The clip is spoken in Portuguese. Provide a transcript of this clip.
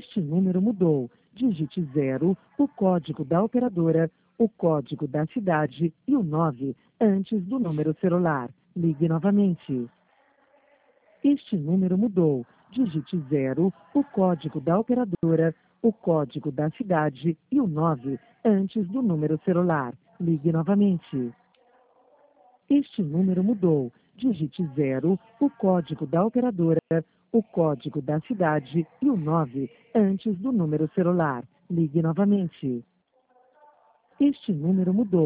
Este número mudou. Digite 0, o código da operadora, o código da cidade e o 9 antes do número celular. Ligue novamente. Este número mudou. Digite 0, o código da operadora, o código da cidade e o 9 antes do número celular. Ligue novamente. Este número mudou. Digite 0, o código da operadora, o código da cidade e o 9 antes do número celular. Ligue novamente. Este número mudou.